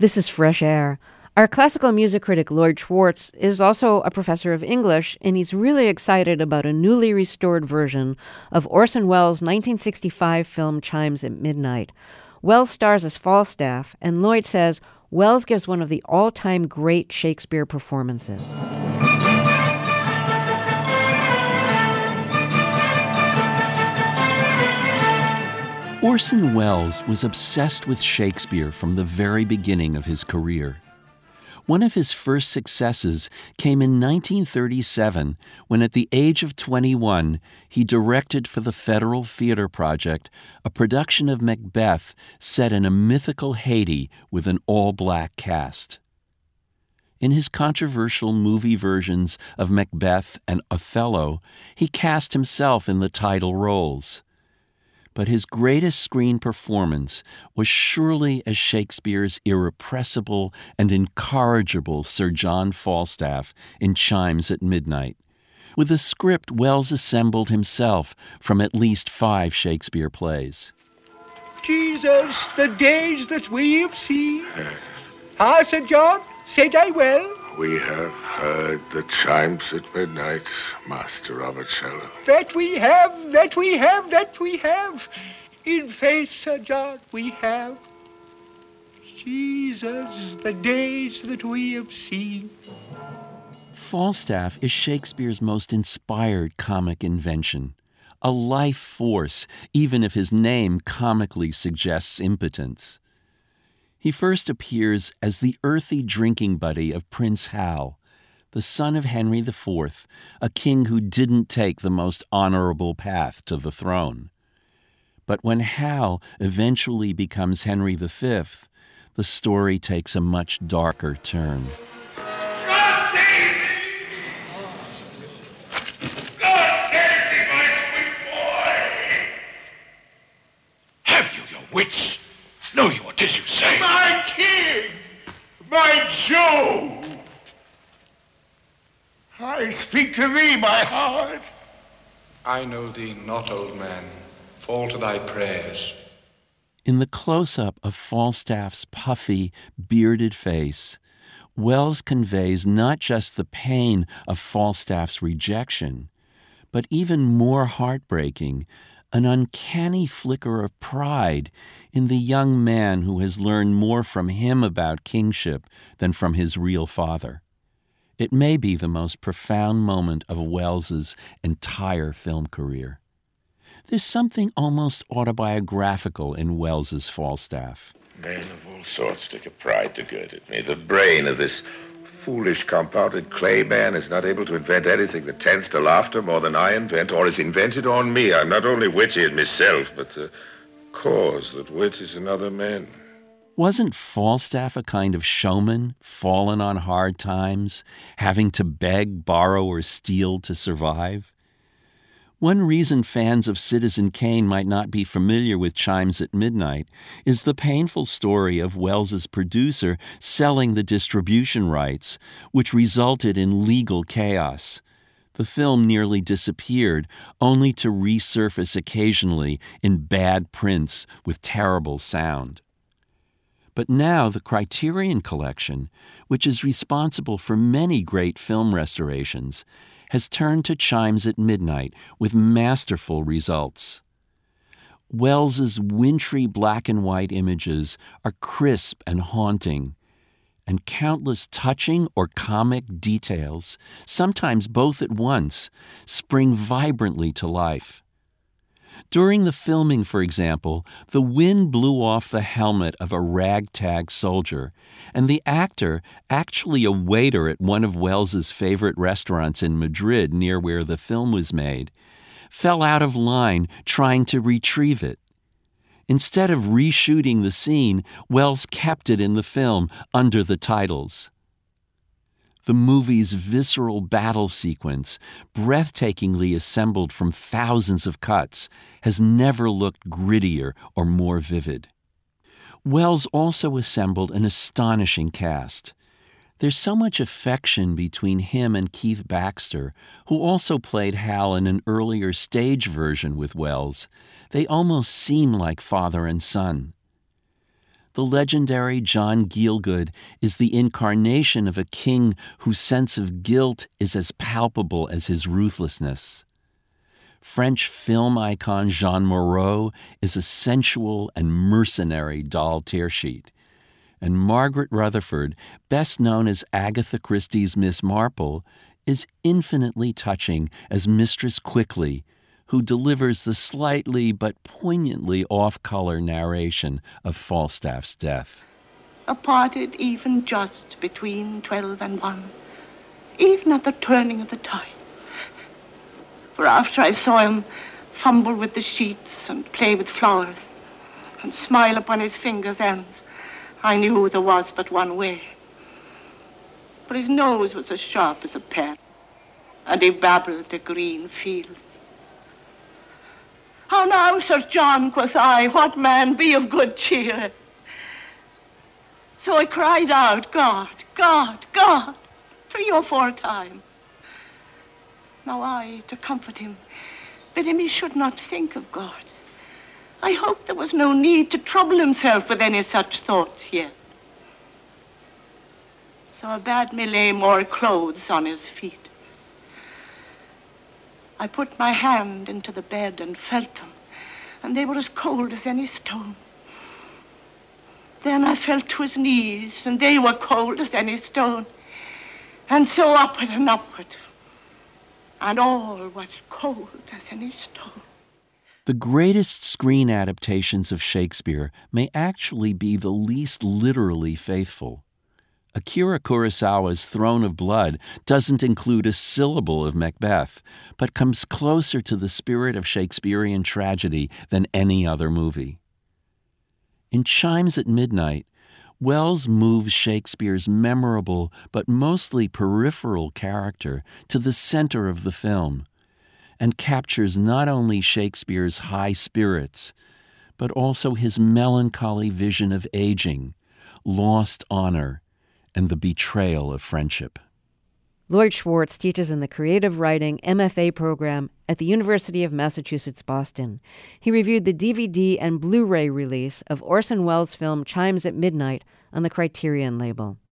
This is Fresh Air. Our classical music critic Lloyd Schwartz is also a professor of English, and he's really excited about a newly restored version of Orson Welles' 1965 film Chimes at Midnight. Welles stars as Falstaff, and Lloyd says Welles gives one of the all-time great Shakespeare performances. Orson Welles was obsessed with Shakespeare from the very beginning of his career. One of his first successes came in 1937 when, at the age of 21, he directed for the Federal Theater Project a production of Macbeth set in a mythical Haiti with an all-black cast. In his controversial movie versions of Macbeth and Othello, he cast himself in the title roles. But his greatest screen performance was surely as Shakespeare's irrepressible and incorrigible Sir John Falstaff in Chimes at Midnight, with a script Welles assembled himself from at least 5 Shakespeare plays. Jesus, the days that we have seen. Ah, Sir John, said I well? We have heard the chimes at midnight, Master Robert Sherlock. That we have, that we have, that we have. In faith, Sir John, we have. Jesus, the days that we have seen. Falstaff is Shakespeare's most inspired comic invention, a life force, even if his name comically suggests impotence. He first appears as the earthy drinking buddy of Prince Hal, the son of Henry IV, a king who didn't take the most honorable path to the throne. But when Hal eventually becomes Henry V, the story takes a much darker turn. God save me! God save me, my sweet boy! Have you your wits? Know you what 'tis you say? My king! My Joe! I speak to thee, my heart. I know thee not, old man. Fall to thy prayers. In the close-up of Falstaff's puffy, bearded face, Welles conveys not just the pain of Falstaff's rejection, but even more heartbreaking, an uncanny flicker of pride in the young man who has learned more from him about kingship than from his real father. It may be the most profound moment of Welles's entire film career. There's something almost autobiographical in Welles's Falstaff. Men of all sorts take a pride to gird at me. The brain of this foolish compounded clay man is not able to invent anything that tends to laughter more than I invent, or is invented on me. I'm not only witty in myself, but the cause that wit is in other men. Wasn't Falstaff a kind of showman, fallen on hard times, having to beg, borrow, or steal to survive? One reason fans of Citizen Kane might not be familiar with Chimes at Midnight is the painful story of Welles's producer selling the distribution rights, which resulted in legal chaos. The film nearly disappeared, only to resurface occasionally in bad prints with terrible sound. But now the Criterion Collection, which is responsible for many great film restorations, has turned to Chimes at Midnight with masterful results. Welles's wintry black and white images are crisp and haunting, and countless touching or comic details, sometimes both at once, spring vibrantly to life. During the filming, for example, the wind blew off the helmet of a ragtag soldier, and the actor, actually a waiter at one of Welles's favorite restaurants in Madrid near where the film was made, fell out of line trying to retrieve it. Instead of reshooting the scene, Welles kept it in the film under the titles. The movie's visceral battle sequence, breathtakingly assembled from thousands of cuts, has never looked grittier or more vivid. Welles also assembled an astonishing cast. There's so much affection between him and Keith Baxter, who also played Hal in an earlier stage version with Welles. They almost seem like father and son. the legendary John Gielgud is the incarnation of a king whose sense of guilt is as palpable as his ruthlessness. French film icon Jean Moreau is a sensual and mercenary doll tearsheet. And Margaret Rutherford, best known as Agatha Christie's Miss Marple, is infinitely touching as Mistress Quickly, who delivers the slightly but poignantly off-color narration of Falstaff's death. Parted even just between 12 and 1, even at the turning of the tide. For after I saw him fumble with the sheets and play with flowers and smile upon his fingers' ends, I knew there was but one way. For his nose was as sharp as a pen, and he babbled the green fields. How now, Sir John, quoth I, what man be of good cheer? So I cried out, God, God, God, 3 or 4 times. Now I, to comfort him, bid him he should not think of God. I hoped there was no need to trouble himself with any such thoughts yet. So I bade me lay more clothes on his feet. I put my hand into the bed and felt them, and they were as cold as any stone. Then I felt to his knees, and they were cold as any stone. And so upward and upward, and all was cold as any stone. The greatest screen adaptations of Shakespeare may actually be the least literally faithful. Akira Kurosawa's Throne of Blood doesn't include a syllable of Macbeth, but comes closer to the spirit of Shakespearean tragedy than any other movie. In Chimes at Midnight, Wells moves Shakespeare's memorable but mostly peripheral character to the center of the film and captures not only Shakespeare's high spirits, but also his melancholy vision of aging, lost honor, and the betrayal of friendship. Lloyd Schwartz teaches in the Creative Writing MFA program at the University of Massachusetts, Boston. He reviewed the DVD and Blu-ray release of Orson Welles' film Chimes at Midnight on the Criterion label.